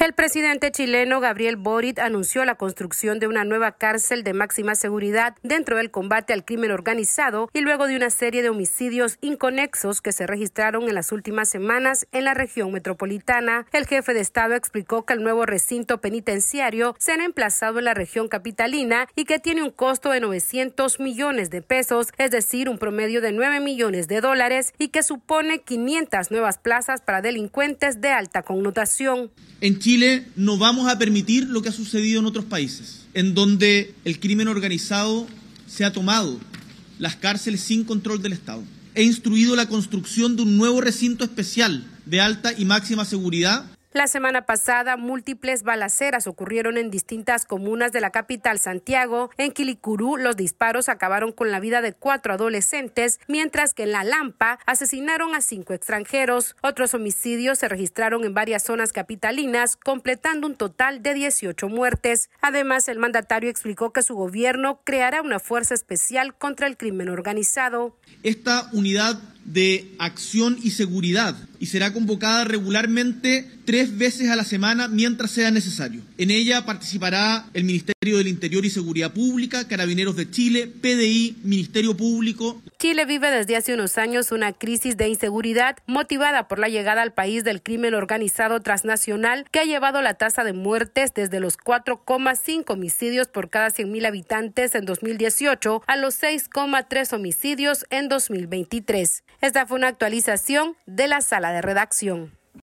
El presidente chileno Gabriel Boric anunció la construcción de una nueva cárcel de máxima seguridad dentro del combate al crimen organizado y luego de una serie de homicidios inconexos que se registraron en las últimas semanas en la región metropolitana. El jefe de Estado explicó que el nuevo recinto penitenciario se ha emplazado en la región capitalina y que tiene un costo de 900 millones de pesos, es decir, un promedio de 9 millones de dólares, y que supone 500 nuevas plazas para delincuentes de alta connotación. En Chile no vamos a permitir lo que ha sucedido en otros países, en donde el crimen organizado se ha tomado las cárceles sin control del Estado. He instruido la construcción de un nuevo recinto especial de alta y máxima seguridad. La semana pasada, múltiples balaceras ocurrieron en distintas comunas de la capital Santiago. En Quilicurú, los disparos acabaron con la vida de 4 adolescentes, mientras que en La Lampa asesinaron a 5 extranjeros. Otros homicidios se registraron en varias zonas capitalinas, completando un total de 18 muertes. Además, el mandatario explicó que su gobierno creará una fuerza especial contra el crimen organizado. Esta unidad de acción y seguridad y será convocada regularmente 3 veces a la semana mientras sea necesario. En ella participará el Ministerio del Interior y Seguridad Pública, Carabineros de Chile, PDI, Ministerio Público. Chile vive desde hace unos años una crisis de inseguridad motivada por la llegada al país del crimen organizado transnacional que ha llevado la tasa de muertes desde los 4,5 homicidios por cada 100.000 habitantes en 2018 a los 6,3 homicidios en 2023. Esta fue una actualización de la sala de redacción.